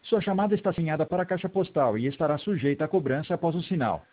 Sua chamada está assinada para a caixa postal e estará sujeita a cobrança após o sinal.